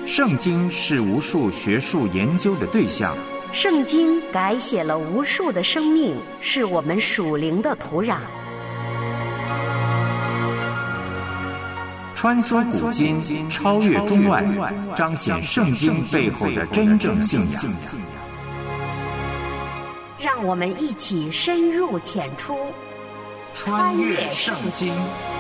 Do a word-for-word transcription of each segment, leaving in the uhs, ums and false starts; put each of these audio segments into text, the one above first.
圣经是无数学术研究的对象， 圣经改写了无数的生命，是我们属灵的土壤。 穿梭古今，超越中外，彰显圣经背后的真正信仰。 让我们一起深入浅出， 穿越圣经。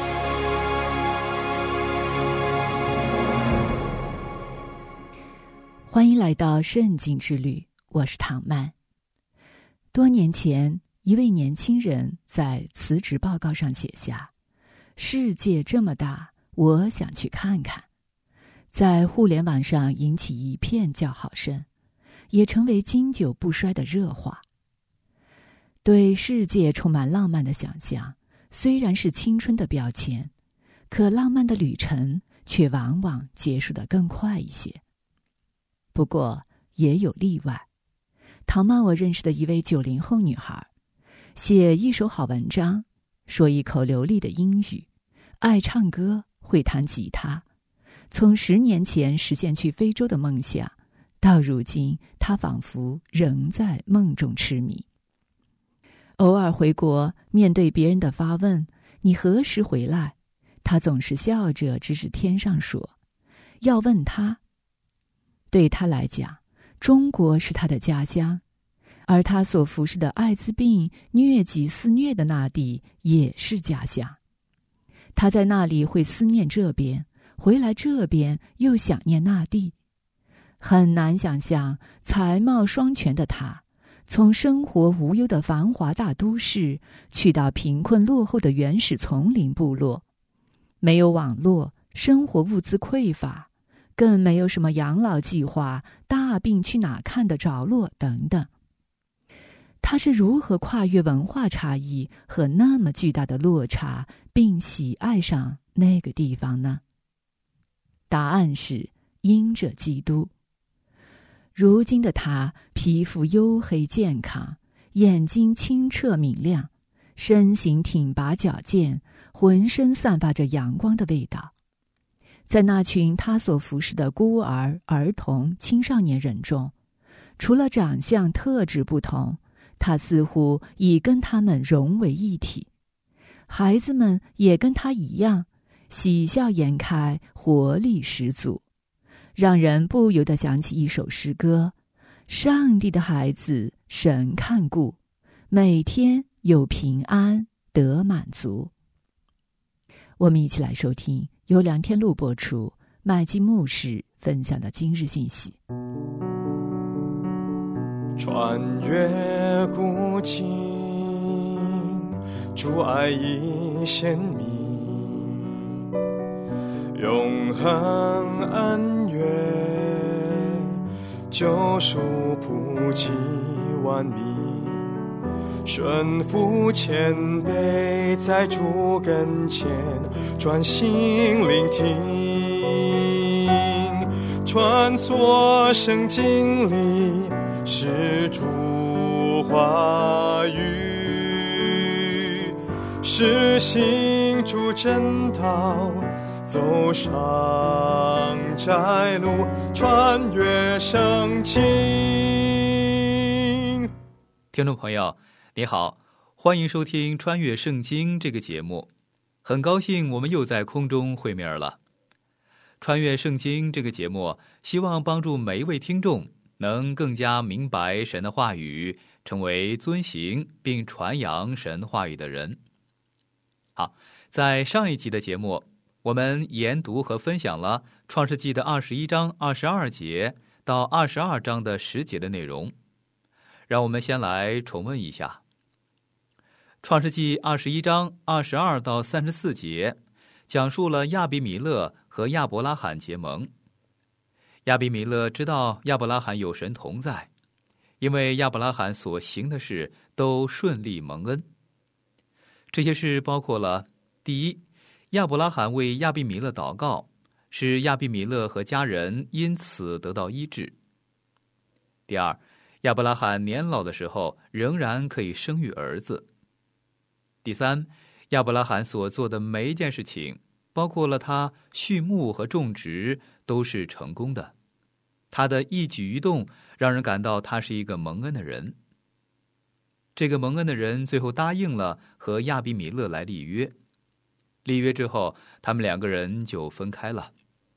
欢迎来到圣经之旅，我是唐曼。多年前，一位年轻人在辞职报告上写下：世界这么大，我想去看看。在互联网上引起一片叫好声，也成为经久不衰的热话。对世界充满浪漫的想象，虽然是青春的标签，可浪漫的旅程却往往结束得更快一些。不过也有例外，唐曼我认识的一位九零后女孩，写一手好文章，说一口流利的英语，爱唱歌，会弹吉他。从十年前实现去非洲的梦想，到如今她仿佛仍在梦中痴迷。偶尔回国，面对别人的发问，你何时回来？她总是笑着指指天上说，要问他。对他来讲，中国是他的家乡，而他所服侍的艾滋病、疟疾肆虐的那地也是家乡。他在那里会思念这边，回来这边又想念那地。很难想象才貌双全的他，从生活无忧的繁华大都市，去到贫困落后的原始丛林部落，没有网络，生活物资匮乏，更没有什么养老计划、大病去哪看的着落等等。他是如何跨越文化差异和那么巨大的落差，并喜爱上那个地方呢？答案是因着基督。如今的他皮肤黝黑健康，眼睛清澈明亮，身形挺拔矫健，浑身散发着阳光的味道。在那群他所服侍的孤儿、儿童、青少年人中，除了长相特质不同，他似乎已跟他们融为一体。孩子们也跟他一样，喜笑颜开，活力十足，让人不由得想起一首诗歌：上帝的孩子，神看顾，每天有平安得满足。我们一起来收听由梁天禄播出，麦基牧师分享的今日信息。 穿越古今，主爱已显明，永恒恩怨，救赎普及万民，顺服谦卑，在主跟前专心聆听，穿梭圣经里是主话语，是行主真道，走上窄路，穿越圣经。 听众朋友你好，欢迎收听穿越圣经这个节目，很高兴我们又在空中会面了。穿越圣经这个节目希望帮助每一位听众能更加明白神的话语，成为遵行并传扬神话语的人。好，在上一集的节目，我们研读和分享了创世纪的二十一章二十二节到二十二章的十节的内容。让我们先来重温一下。创世纪二十一章二十二到三十四节讲述了亚比米勒和亚伯拉罕结盟。亚比米勒知道亚伯拉罕有神同在，因为亚伯拉罕所行的事都顺利蒙恩。这些事包括了：第一，亚伯拉罕为亚比米勒祷告，使亚比米勒和家人因此得到医治；第二，亚伯拉罕年老的时候仍然可以生育儿子；第三，亚伯拉罕所做的每一件事情，包括了他畜牧和种植，都是成功的。 他的一举一动让人感到他是一个蒙恩的人。这个蒙恩的人最后答应了和亚比米勒来立约，立约之后，他们两个人就分开了。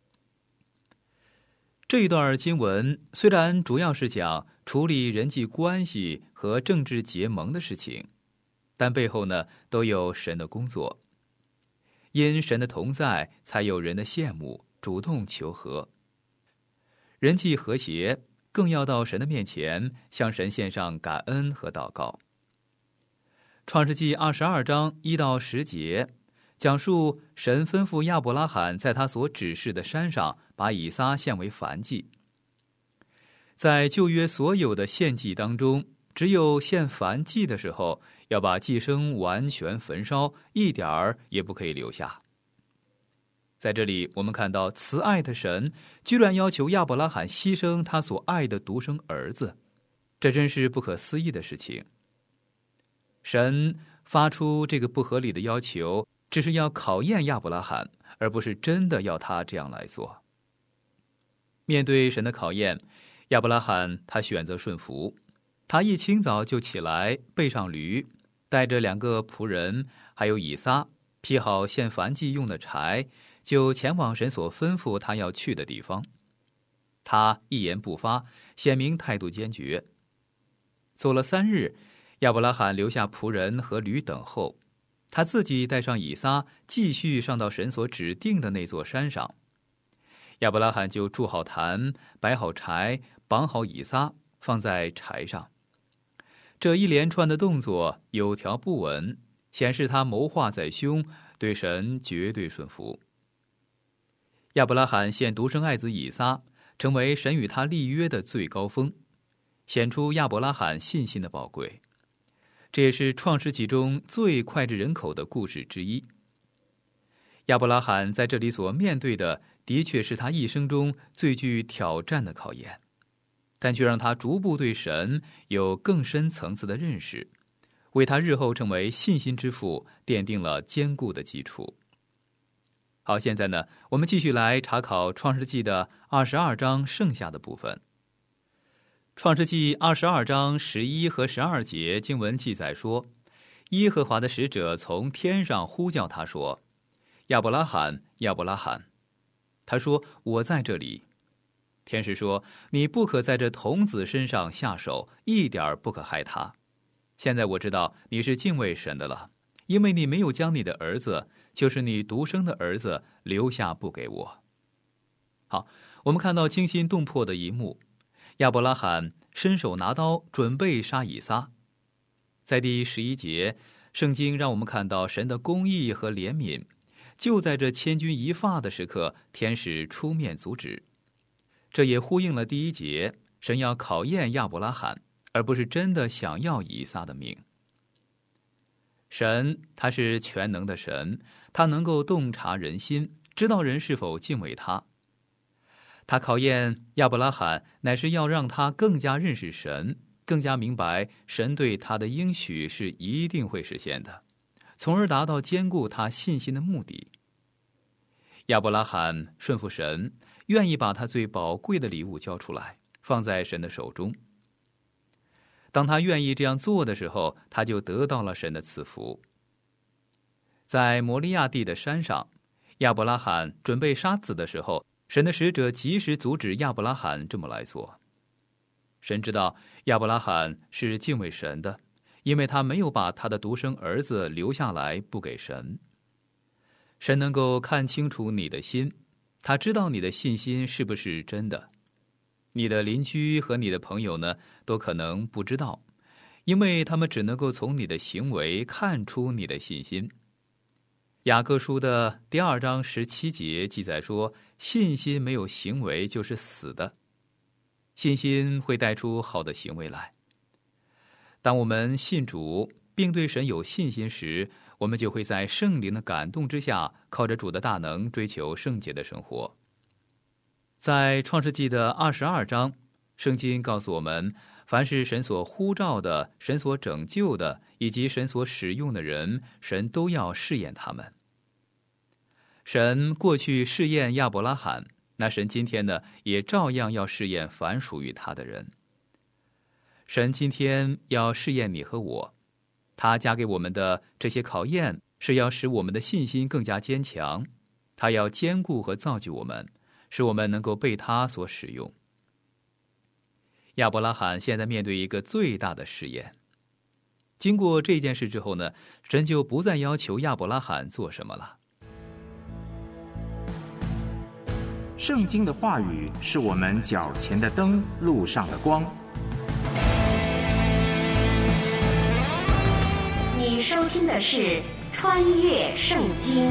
这一段经文虽然主要是讲处理人际关系和政治结盟的事情，但背后呢都有神的工作。因神的同在，才有人的羡慕，主动求和。人际和谐，更要到神的面前，向神献上感恩和祷告。创世纪二十二章一到十节，讲述神吩咐亚伯拉罕在他所指示的山上把以撒献为燔祭。在旧约所有的献祭当中，只有献燔祭的时候要把祭牲完全焚烧，一点儿也不可以留下。在这里我们看到慈爱的神居然要求亚伯拉罕牺牲他所爱的独生儿子，这真是不可思议的事情。神发出这个不合理的要求，只是要考验亚伯拉罕，而不是真的要他这样来做。面对神的考验，亚伯拉罕他选择顺服。他一清早就起来，背上驴，带着两个仆人还有以撒，劈好献燔祭用的柴，就前往神所吩咐他要去的地方。他一言不发，显明态度坚决。走了三日，亚伯拉罕留下仆人和驴等候，他自己带上以撒，继续上到神所指定的那座山上。亚伯拉罕就筑好坛，摆好柴，绑好以撒，放在柴上。这一连串的动作有条不紊，显示他谋划在胸，对神绝对顺服。亚伯拉罕献独生爱子以撒，成为神与他立约的最高峰，显出亚伯拉罕信心的宝贵。这也是创世纪中最脍炙人口的故事之一。亚伯拉罕在这里所面对的，的确是他一生中最具挑战的考验，但却让他逐步对神有更深层次的认识，为他日后成为信心之父奠定了坚固的基础。好，现在呢，我们继续来查考创世纪的二十二章剩下的部分。创世纪二十二章十一和十二节经文记载说，耶和华的使者从天上呼叫他说，亚伯拉罕，亚伯拉罕。他说，我在这里。天使说，你不可在这童子身上下手，一点不可害他。现在我知道你是敬畏神的了，因为你没有将你的儿子，就是你独生的儿子，留下不给我。好，我们看到惊心动魄的一幕，亚伯拉罕伸手拿刀，准备杀以撒。在第十一节，圣经让我们看到神的公义和怜悯。就在这千钧一发的时刻，天使出面阻止。这也呼应了第一节，神要考验亚伯拉罕，而不是真的想要以撒的命。神他是全能的神，他能够洞察人心，知道人是否敬畏他。他考验亚伯拉罕，乃是要让他更加认识神，更加明白神对他的应许是一定会实现的，从而达到坚固他信心的目的。亚伯拉罕顺服神，愿意把他最宝贵的礼物交出来，放在神的手中。当他愿意这样做的时候，他就得到了神的赐福。在摩利亚地的山上，亚伯拉罕准备杀子的时候，神的使者及时阻止亚伯拉罕这么来做。神知道亚伯拉罕是敬畏神的，因为他没有把他的独生儿子留下来不给神。神能够看清楚你的心，他知道你的信心是不是真的。你的邻居和你的朋友呢，都可能不知道，因为他们只能够从你的行为看出你的信心。雅各书的第二章十七节记载说，信心没有行为就是死的。信心会带出好的行为来。当我们信主并对神有信心时，我们就会在圣灵的感动之下，靠着主的大能追求圣洁的生活。在创世纪的二十二章，圣经告诉我们，凡是神所呼召的、神所拯救的，以及神所使用的人，神都要试验他们。神过去试验亚伯拉罕， 那神今天呢，也照样要试验凡属于他的人。神今天要试验你和我，他加给我们的这些考验，是要使我们的信心更加坚强，他要坚固和造就我们，使我们能够被他所使用。亚伯拉罕现在面对一个最大的试验。经过这件事之后呢，神就不再要求亚伯拉罕做什么了。 圣经的话语是我们脚前的灯，路上的光。 你收听的是《穿越圣经》。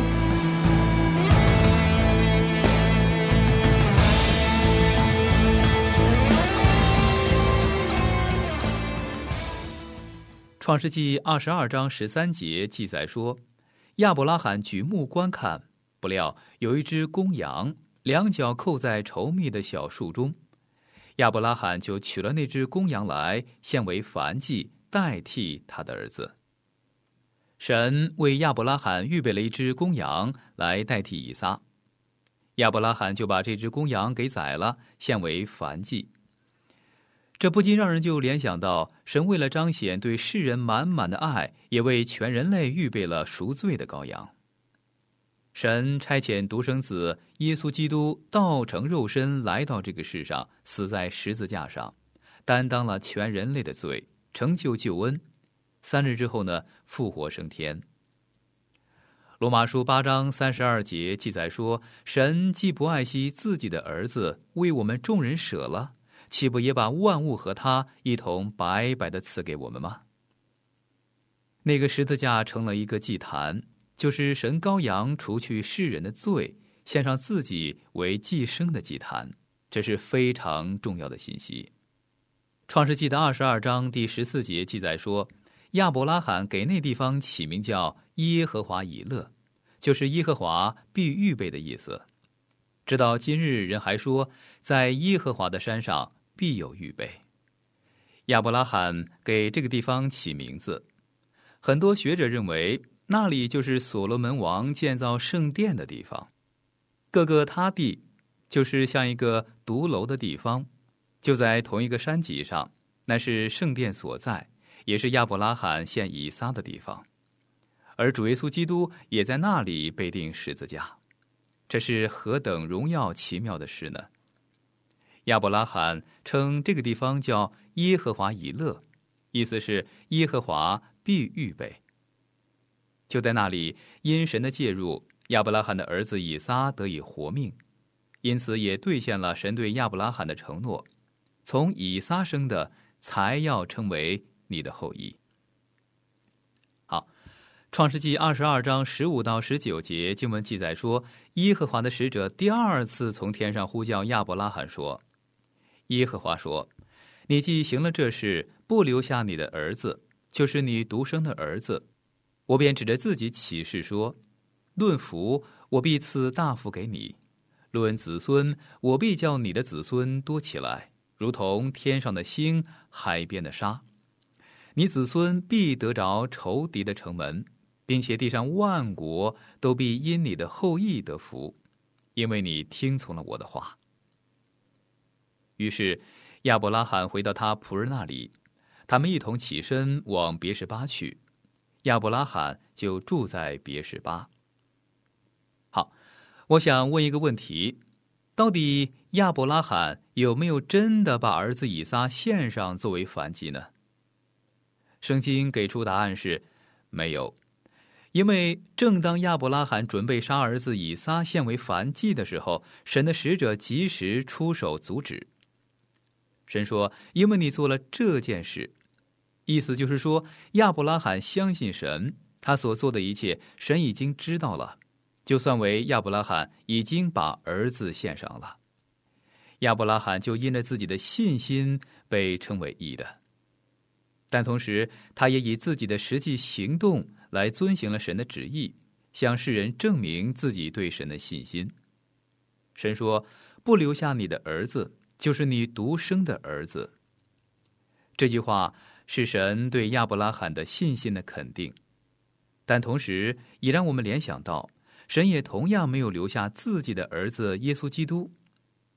创世纪二十二章十三节记载说，亚伯拉罕举目观看，不料有一只公羊，两脚扣在稠密的小树中。亚伯拉罕就取了那只公羊来，献为燔祭，代替他的儿子。神为亚伯拉罕预备了一只公羊来代替以撒，亚伯拉罕就把这只公羊给宰了，献为燔祭。这不禁让人就联想到，神为了彰显对世人满满的爱，也为全人类预备了赎罪的羔羊。神差遣独生子耶稣基督道成肉身来到这个世上，死在十字架上，担当了全人类的罪，成就救恩。三日之后呢，复活升天。罗马书八章三十二节记载说，神既不爱惜自己的儿子，为我们众人舍了，岂不也把万物和他一同白白的赐给我们吗？那个十字架成了一个祭坛，就是神羔羊除去世人的罪，献上自己为祭牲的祭坛，这是非常重要的信息。创世纪的二十二章第十四节记载说，亚伯拉罕给那地方起名叫耶和华以勒，就是耶和华必预备的意思。直到今日，人还说，在耶和华的山上必有预备。亚伯拉罕给这个地方起名字，很多学者认为那里就是所罗门王建造圣殿的地方。各个他地就是像一个独楼的地方，就在同一个山脊上，那是圣殿所在，也是亚伯拉罕献以撒的地方。而主耶稣基督也在那里被钉十字架，这是何等荣耀奇妙的事呢？亚伯拉罕称这个地方叫耶和华以勒，意思是耶和华必预备。就在那里，因神的介入，亚伯拉罕的儿子以撒得以活命，因此也兑现了神对亚伯拉罕的承诺，从以撒生的才要称为你的后裔。好，创世纪二十二章十五到十九节经文记载说，耶和华的使者第二次从天上呼叫亚伯拉罕说，耶和华说，你既行了这事，不留下你的儿子，就是你独生的儿子，我便指着自己起誓说，论福，我必赐大福给你；论子孙，我必叫你的子孙多起来，如同天上的星，海边的沙。你子孙必得着仇敌的城门，并且地上万国都必因你的后裔得福，因为你听从了我的话。于是亚伯拉罕回到他仆人那里，他们一同起身往别是巴去，亚伯拉罕就住在别是巴。好，我想问一个问题，到底亚伯拉罕有没有真的把儿子以撒献上作为燔祭呢？圣经给出答案是没有，因为正当亚伯拉罕准备杀儿子以撒献为燔祭的时候，神的使者及时出手阻止。神说，因为你做了这件事，意思就是说，亚伯拉罕相信神，他所做的一切神已经知道了，就算为亚伯拉罕已经把儿子献上了，亚伯拉罕就因着自己的信心被称为义的。但同时他也以自己的实际行动来遵行了神的旨意，向世人证明自己对神的信心。神说，不留下你的儿子，就是你独生的儿子。这句话是神对亚伯拉罕的信心的肯定，但同时也让我们联想到，神也同样没有留下自己的儿子耶稣基督，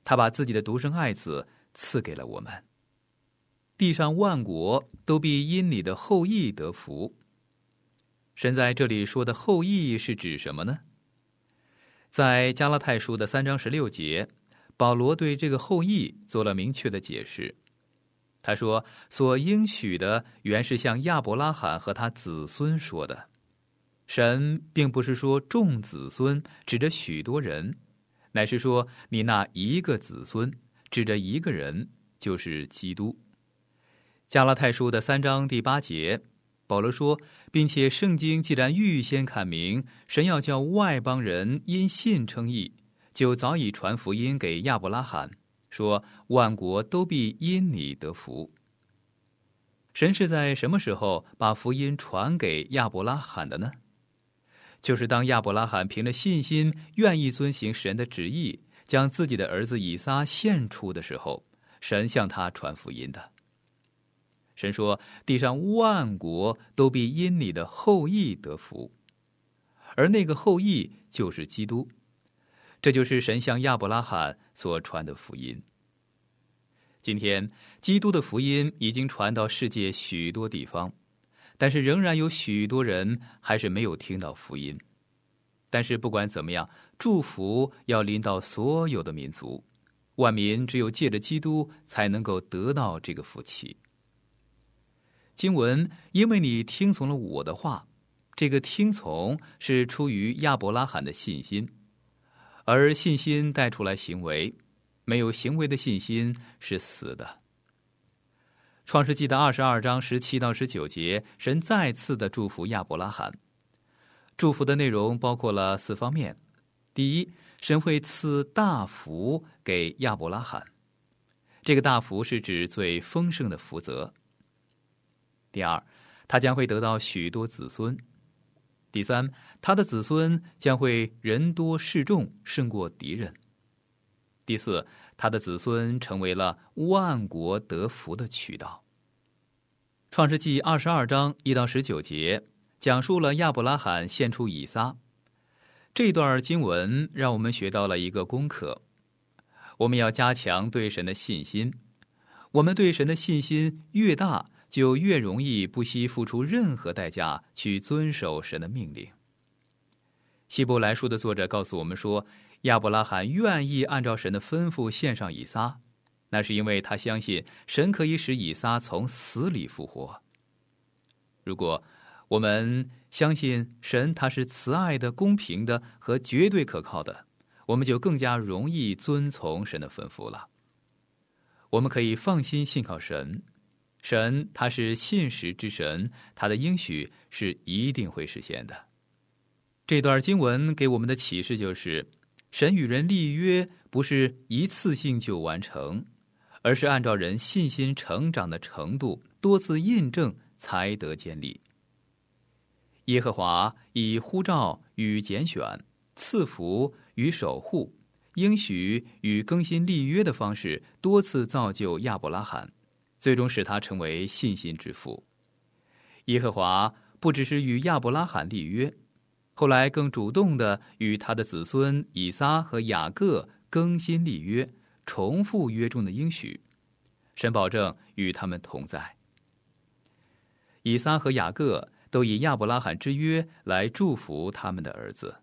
他把自己的独生爱子赐给了我们。地上万国都必因你的后裔得福。神在这里说的后裔是指什么呢？在加拉太书的三章十六节，保罗对这个后裔做了明确的解释。他说，所应许的原是向亚伯拉罕和他子孙说的。神并不是说众子孙，指着许多人，乃是说你那一个子孙，指着一个人，就是基督。加拉太书的三章第八节，保罗说，并且圣经既然预先看明，神要叫外邦人因信称义，就早已传福音给亚伯拉罕，说万国都必因你得福。神是在什么时候把福音传给亚伯拉罕的呢？就是当亚伯拉罕凭着信心愿意遵行神的旨意，将自己的儿子以撒献出的时候，神向他传福音的。神说，地上万国都必因你的后裔得福，而那个后裔就是基督。这就是神向亚伯拉罕所传的福音。今天基督的福音已经传到世界许多地方，但是仍然有许多人还是没有听到福音。但是不管怎么样，祝福要临到所有的民族，万民只有借着基督才能够得到这个福气。经文，因为你听从了我的话，这个听从是出于亚伯拉罕的信心，而信心带出来行为，没有行为的信心是死的。创世纪的二十二章十七到十九节，神再次的祝福亚伯拉罕。祝福的内容包括了四方面。第一，神会赐大福给亚伯拉罕，这个大福是指最丰盛的福泽。第二，他将会得到许多子孙。第三，他的子孙将会人多势众，胜过敌人。第四，他的子孙成为了万国得福的渠道。创世纪二十二章一到十九节讲述了亚伯拉罕献出以撒。这段经文让我们学到了一个功课，我们要加强对神的信心。我们对神的信心越大，就越容易不惜付出任何代价去遵守神的命令。希伯来书的作者告诉我们说，亚伯拉罕愿意按照神的吩咐献上以撒，那是因为他相信神可以使以撒从死里复活。如果我们相信神他是慈爱的、公平的和绝对可靠的，我们就更加容易遵从神的吩咐了。我们可以放心信靠神，神他是信实之神，他的应许是一定会实现的。这段经文给我们的启示就是，神与人立约不是一次性就完成，而是按照人信心成长的程度，多次印证才得建立。耶和华以呼召与拣选、赐福与守护、应许与更新立约的方式，多次造就亚伯拉罕，最终使他成为信心之父。耶和华不只是与亚伯拉罕立约，后来更主动地与他的子孙以撒和雅各更新立约，重复约中的应许。神保证与他们同在。以撒和雅各都以亚伯拉罕之约来祝福他们的儿子。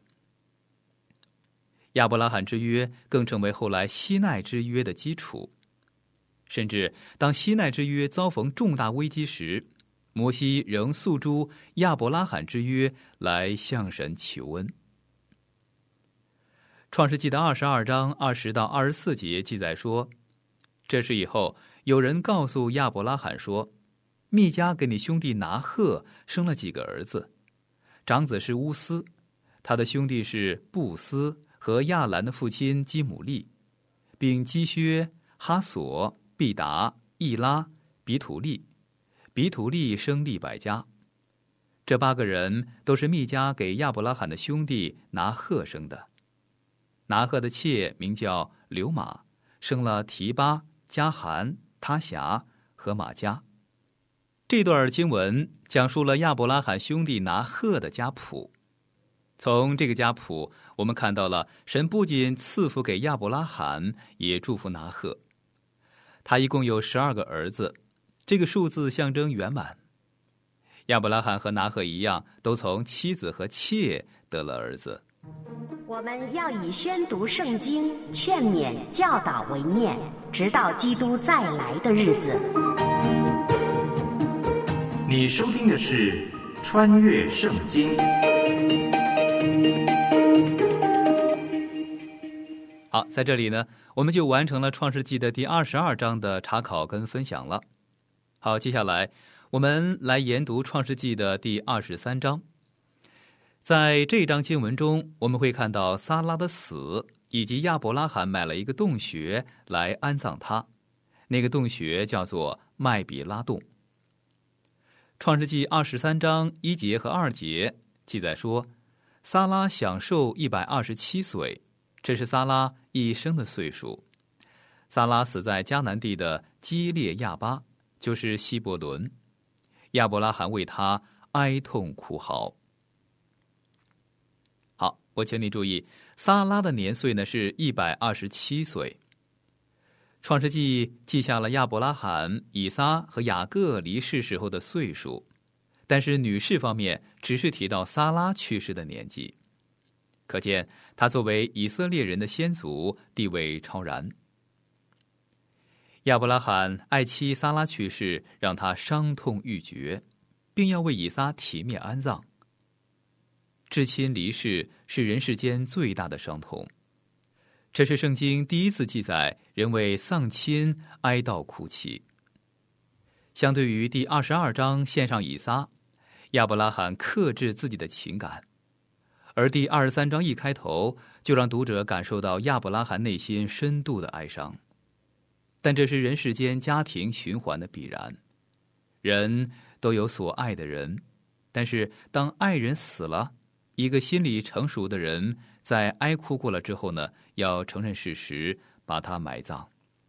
亚伯拉罕之约更成为后来西奈之约的基础。甚至当西奈之约遭逢重大危机时，摩西仍诉诸亚伯拉罕之约来向神求恩。创世纪的二十二章二十到二十四节记载说，这事以后，有人告诉亚伯拉罕说，密迦给你兄弟拿鹤生了几个儿子，长子是乌斯，他的兄弟是布斯和亚兰的父亲基姆利，并基薛、哈索、毕达、易拉、比土利。比土利生利百加。这八个人都是密迦给亚伯拉罕的兄弟拿鹤生的。拿鹤的妾名叫流马，生了提巴、加含、他辖和马加。这段经文讲述了亚伯拉罕兄弟拿鹤的家谱。 从这个家谱，我们看到了神不仅赐福给亚伯拉罕，也祝福拿鹤。他一共有十二个儿子，这个数字象征圆满。亚伯拉罕和拿鹤一样，都从妻子和妾得了儿子。 我们要以宣读圣经、劝勉、教导为念，直到基督再来的日子。 你收听的是《穿越圣经》。 好，在这里呢，我们就完成了创世纪的第二十二章的查考跟分享了。好，接下来我们来研读创世纪的第二十三章。在这一章经文中，我们会看到撒拉的死，以及亚伯拉罕买了一个洞穴来安葬他，那个洞穴叫做麦比拉洞。创世纪二十三章一节和二节记载说，撒拉享受一百二十七岁，这是撒拉一生的岁数。撒拉死在迦南地的基列亚巴，就是希伯伦。亚伯拉罕为他哀痛哭嚎。好，我请你注意，撒拉的年岁呢是一百二十七岁。创世纪记下了亚伯拉罕、以撒和雅各离世时候的岁数，但是女士方面只是提到撒拉去世的年纪，可见他作为以色列人的先祖，地位超然。亚伯拉罕爱妻撒拉去世，让他伤痛欲绝，并要为以撒体面安葬。至亲离世是人世间最大的伤痛，这是圣经第一次记载人为丧亲哀悼哭泣。相对于第二十二章献上以撒，亚伯拉罕克制自己的情感，而第二十三章一开头就让读者感受到亚伯拉罕内心深度的哀伤。但这是人世间家庭循环的必然，人都有所爱的人，但是当爱人死了，一个心理成熟的人在哀哭过了之后呢，要承认事实，把他埋葬。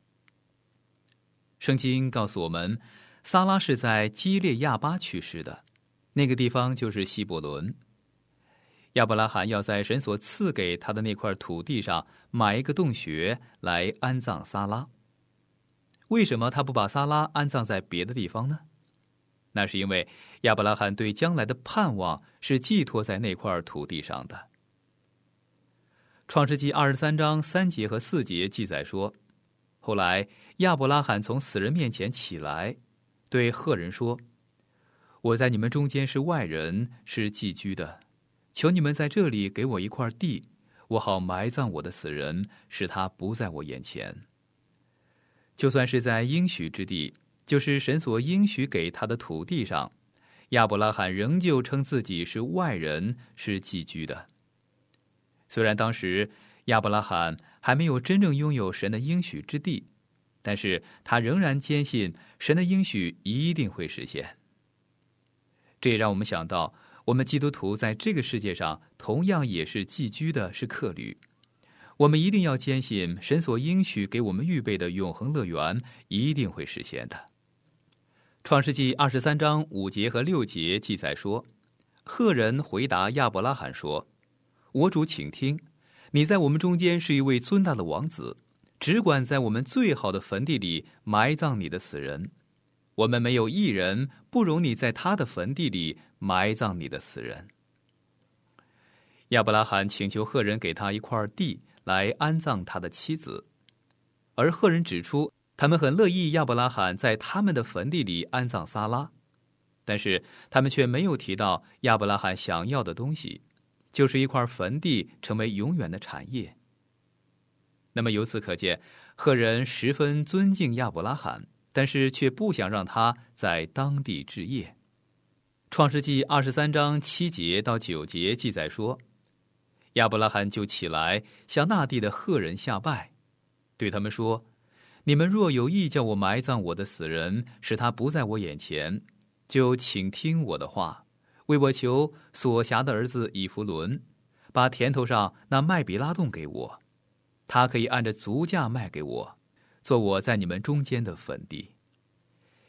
圣经告诉我们，撒拉是在基列亚巴去世的，那个地方就是希伯伦。亚伯拉罕要在神所赐给他的那块土地上买一个洞穴来安葬撒拉。为什么他不把撒拉安葬在别的地方呢？那是因为亚伯拉罕对将来的盼望是寄托在那块土地上的。创世纪二十三章三节和四节记载说，后来亚伯拉罕从死人面前起来，对赫人说，我在你们中间是外人，是寄居的，求你们在这里给我一块地，我好埋葬我的死人，使他不在我眼前。就算是在应许之地，就是神所应许给他的土地上，亚伯拉罕仍旧称自己是外人，是寄居的。虽然当时亚伯拉罕还没有真正拥有神的应许之地，但是他仍然坚信神的应许一定会实现。这也让我们想到，我们基督徒在这个世界上同样也是寄居的，是客旅。我们一定要坚信神所应许给我们预备的永恒乐园一定会实现的。创世纪二十三章五节和六节记载说，赫人回答亚伯拉罕说，我主请听，你在我们中间是一位尊大的王子，只管在我们最好的坟地里埋葬你的死人，我们没有一人不容你在他的坟地里埋葬你的死人。亚伯拉罕请求赫人给他一块地来安葬他的妻子，而赫人指出他们很乐意亚伯拉罕在他们的坟地里安葬撒拉，但是他们却没有提到亚伯拉罕想要的东西，就是一块坟地成为永远的产业。那么由此可见，赫人十分尊敬亚伯拉罕，但是却不想让他在当地置业。创世纪二十三章七节到九节记载说，亚伯拉罕就起来向那地的赫人下拜，对他们说，你们若有意叫我埋葬我的死人，使他不在我眼前，就请听我的话，为我求所辖的儿子以弗伦，把田头上那麦比拉洞给我，他可以按着足价卖给我，做我在你们中间的坟地。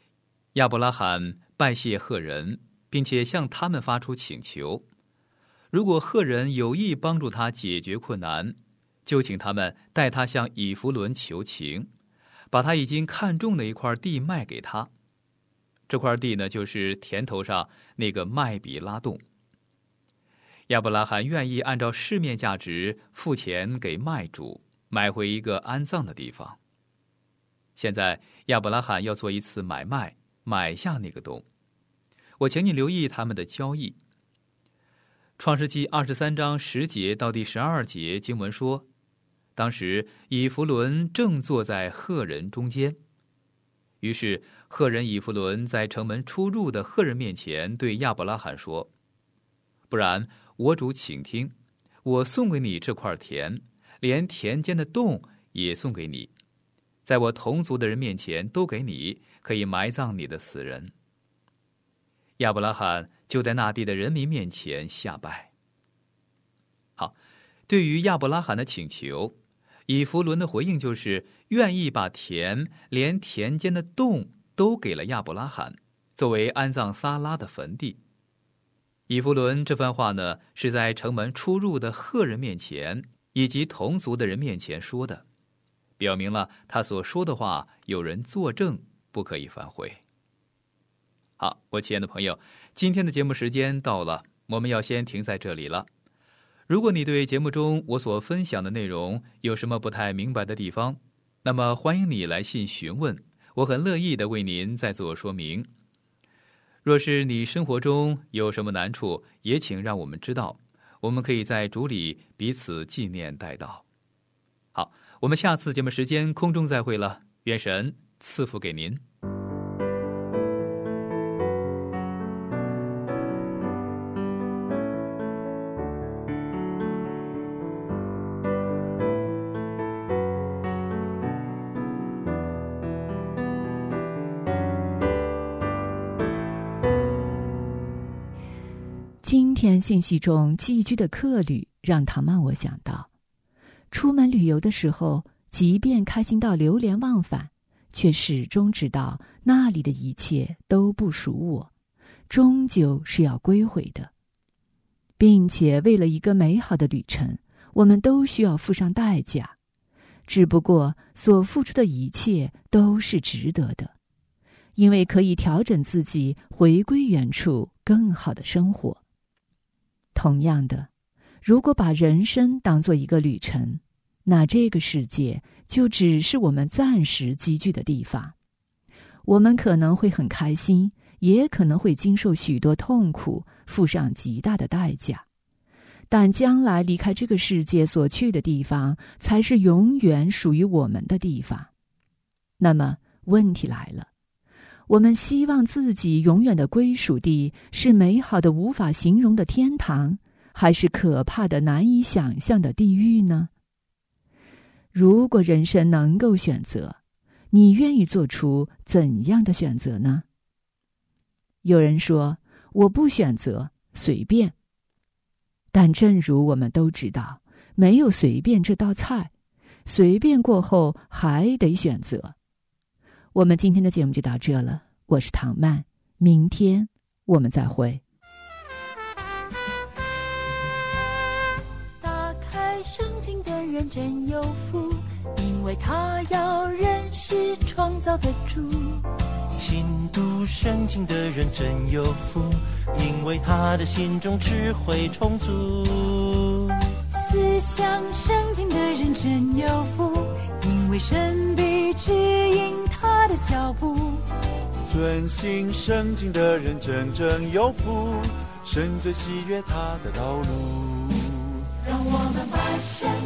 亚伯拉罕拜谢赫人，并且向他们发出请求， 如果赫人有意帮助他解决困难，就请他们带他向以弗伦求情，把他已经看中的一块地卖给他。这块地呢，就是田头上那个麦比拉洞。亚伯拉罕愿意按照市面价值付钱给卖主，买回一个安葬的地方。现在亚伯拉罕要做一次买卖，买下那个洞。我请你留意他们的交易。创世纪二十三章十节到第十二节经文说，当时以弗伦正坐在赫人中间，于是赫人以弗伦在城门出入的赫人面前对亚伯拉罕说，不然我主请听，我送给你这块田，连田间的洞也送给你，在我同族的人面前都给你，可以埋葬你的死人。亚伯拉罕就在那地的人民面前下拜。好，对于亚伯拉罕的请求，以弗伦的回应就是愿意把田连田间的洞都给了亚伯拉罕，作为安葬撒拉的坟地。以弗伦这番话呢，是在城门出入的赫人面前以及同族的人面前说的，表明了他所说的话有人作证，不可以反悔。好，我亲爱的朋友，今天的节目时间到了，我们要先停在这里了。如果你对节目中我所分享的内容有什么不太明白的地方，那么欢迎你来信询问，我很乐意的为您再做说明。若是你生活中有什么难处，也请让我们知道，我们可以在主里彼此纪念代祷。好，我们下次节目时间空中再会了，愿神赐福给您。 今天信息中寄居的客旅让唐曼我想到，出门旅游的时候，即便开心到流连忘返，却始终知道那里的一切都不属我，终究是要归回的，并且为了一个美好的旅程，我们都需要付上代价，只不过所付出的一切都是值得的，因为可以调整自己，回归原处，更好的生活。同样的，如果把人生当作一个旅程，那这个世界就只是我们暂时集聚的地方。我们可能会很开心，也可能会经受许多痛苦，付上极大的代价。但将来离开这个世界所去的地方，才是永远属于我们的地方。那么问题来了，我们希望自己永远的归属地是美好的无法形容的天堂，还是可怕的难以想象的地狱呢？如果人生能够选择，你愿意做出怎样的选择呢？有人说，我不选择，随便。但正如我们都知道，没有随便这道菜，随便过后还得选择。我们今天的节目就到这了，我是唐曼，明天我们再会。 打开圣经的人真有福，因为他要认识创造的主。 勤读圣经的人真有福，因为他的心中智慧充足。 思想圣经的人真有福，因为神必指引他的脚步。 遵行圣经的人真正有福，神最喜悦他的道路。 让我们把神